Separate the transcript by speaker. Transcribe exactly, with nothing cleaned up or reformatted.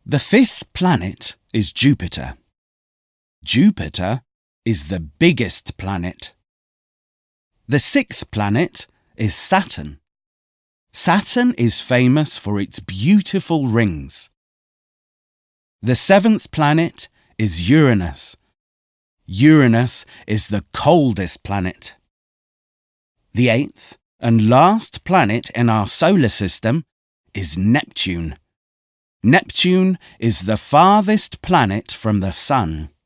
Speaker 1: The fifth planet is Jupiter. Jupiter is the biggest planet. The sixth planet is Saturn. Saturn is famous for its beautiful rings. The seventh planet is Uranus. Uranus is the coldest planet. The eighth and last planet in our solar system is Neptune. Neptune is the farthest planet from the Sun.